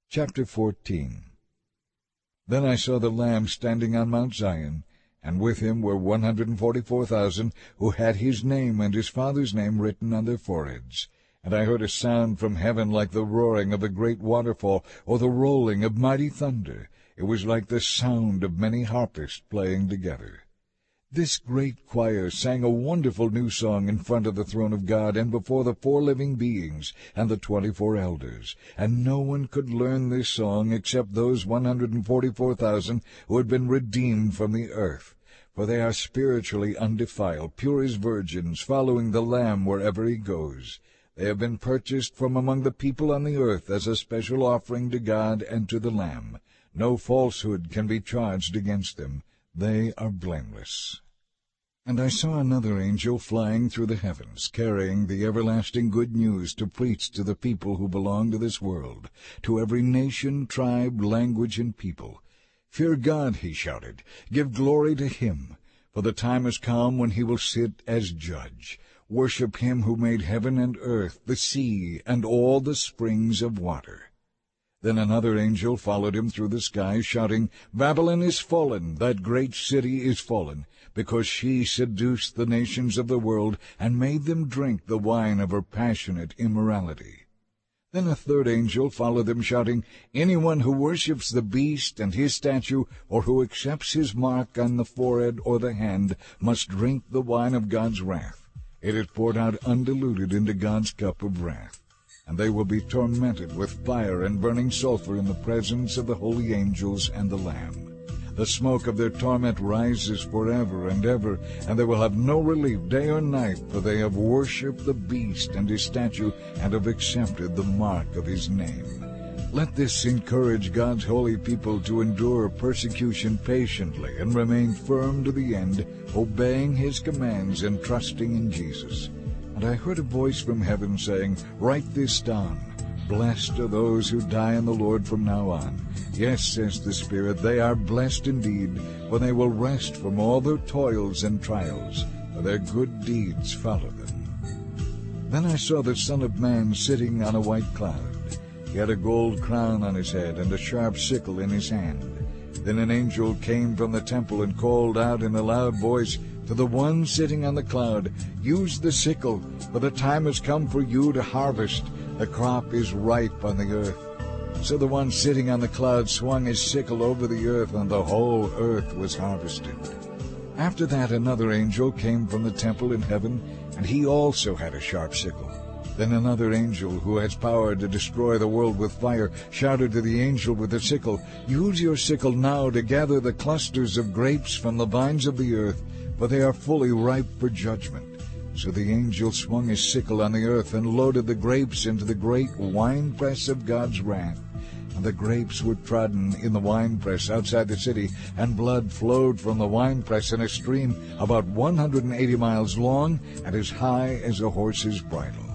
Chapter 14. Then I saw the Lamb standing on Mount Zion, and with him were 144,000 who had his name and his Father's name written on their foreheads. And I heard a sound from heaven like the roaring of a great waterfall, or the rolling of mighty thunder. It was like the sound of many harpists playing together. This great choir sang a wonderful new song in front of the throne of God and before the 4 living beings and the 24 elders. And no one could learn this song except those 144,000 who had been redeemed from the earth. For they are spiritually undefiled, pure as virgins, following the Lamb wherever he goes. They have been purchased from among the people on the earth as a special offering to God and to the Lamb. No falsehood can be charged against them. They are blameless. And I saw another angel flying through the heavens, carrying the everlasting good news to preach to the people who belong to this world, to every nation, tribe, language, and people. Fear God, he shouted, give glory to him, for the time has come when he will sit as judge. Worship him who made heaven and earth, the sea, and all the springs of water. Then another angel followed him through the sky, shouting, Babylon is fallen, that great city is fallen, because she seduced the nations of the world and made them drink the wine of her passionate immorality. Then a third angel followed them, shouting, Anyone who worships the beast and his statue, or who accepts his mark on the forehead or the hand, must drink the wine of God's wrath. It is poured out undiluted into God's cup of wrath. And they will be tormented with fire and burning sulfur in the presence of the holy angels and the Lamb. The smoke of their torment rises forever and ever, and they will have no relief day or night, for they have worshipped the beast and his statue, and have accepted the mark of his name. Let this encourage God's holy people to endure persecution patiently and remain firm to the end, obeying his commands and trusting in Jesus. And I heard a voice from heaven saying, Write this down. Blessed are those who die in the Lord from now on. Yes, says the Spirit, they are blessed indeed, for they will rest from all their toils and trials, for their good deeds follow them. Then I saw the Son of Man sitting on a white cloud. He had a gold crown on his head and a sharp sickle in his hand. Then an angel came from the temple and called out in a loud voice to the one sitting on the cloud, Use the sickle, for the time has come for you to harvest. The crop is ripe on the earth. So the one sitting on the cloud swung his sickle over the earth, and the whole earth was harvested. After that another angel came from the temple in heaven, and he also had a sharp sickle. Then another angel, who has power to destroy the world with fire, shouted to the angel with the sickle, Use your sickle now to gather the clusters of grapes from the vines of the earth, for they are fully ripe for judgment. So the angel swung his sickle on the earth and loaded the grapes into the great winepress of God's wrath. And the grapes were trodden in the winepress outside the city, and blood flowed from the winepress in a stream about 180 miles long and as high as a horse's bridle.